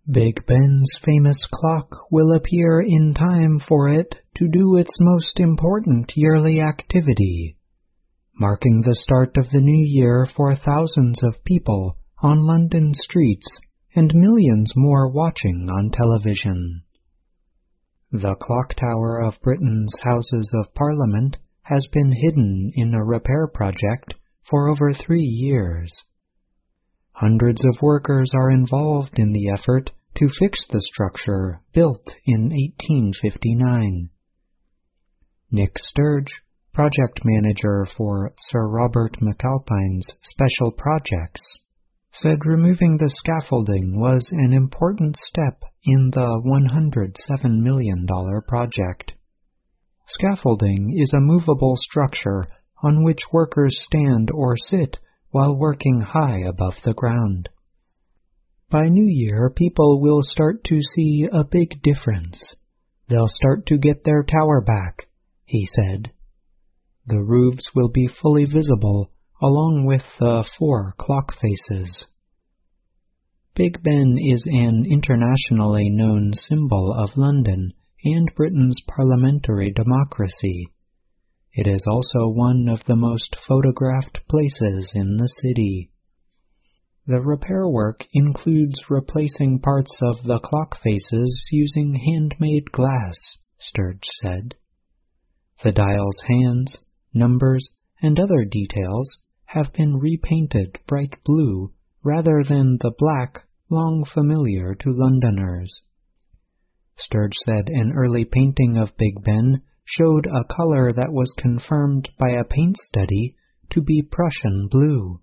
Big Ben's famous clock will appear in time for it to do its most important yearly activity, marking the start of the new year for thousands of people on London streets and millions more watching on television. The clock tower of Britain's Houses of Parliament has been hidden in a repair project for over 3 years. Hundreds of workers are involved in the effort to fix the structure built in 1859. Nick Sturge, project manager for Sir Robert McAlpine's Special Projects, said removing the scaffolding was an important step in the $107 million project. Scaffolding is a movable structure on which workers stand or sit while working high above the ground. By New Year, people will start to see a big difference. They'll start to get their tower back, he said. The roofs will be fully visible, along with the 4 clock faces. Big Ben is an internationally known symbol of London and Britain's parliamentary democracy. It is also one of the most photographed places in the city. The repair work includes replacing parts of the clock faces using handmade glass, Sturge said. The dial's hands, numbers, and other details have been repainted bright blue rather than the black long familiar to Londoners. Sturge said an early painting of Big Ben showed a color that was confirmed by a paint study to be Prussian blue.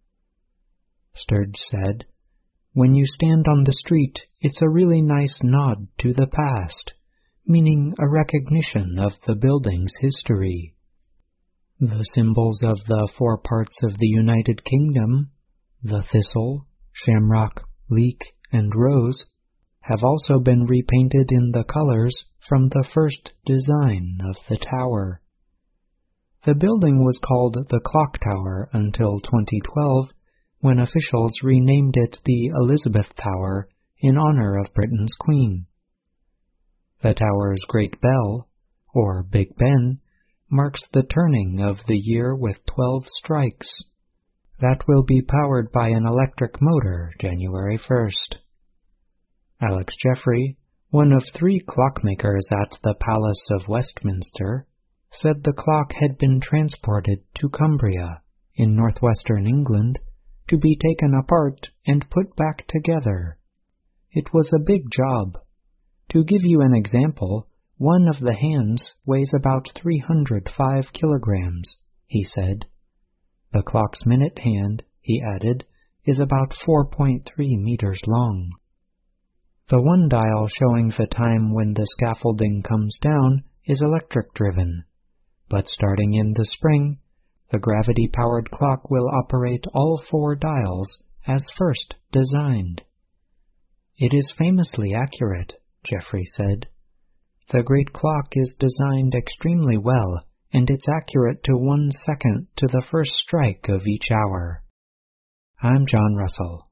Sturge said, "When you stand on the street, it's a really nice nod to the past, meaning a recognition of the building's history." The symbols of the 4 parts of the United Kingdom, the thistle, shamrock, leek, and rose, have also been repainted in the colors from the first design of the tower. The building was called the Clock Tower until 2012, when officials renamed it the Elizabeth Tower in honor of Britain's Queen. The tower's Great Bell, or Big Ben, marks the turning of the year with 12 strikes. That will be powered by an electric motor January 1st. Alex Jeffrey, one of 3 clockmakers at the Palace of Westminster, said the clock had been transported to Cumbria, in northwestern England, to be taken apart and put back together. It was a big job. To give you an example, one of the hands weighs about 305 kilograms, he said. The clock's minute hand, he added, is about 4.3 meters long. The one dial showing the time when the scaffolding comes down is electric-driven, but starting in the spring, the gravity-powered clock will operate all 4 dials as first designed. It is famously accurate, Jeffrey said. The great clock is designed extremely well, and it's accurate to 1 second to the first strike of each hour. I'm John Russell.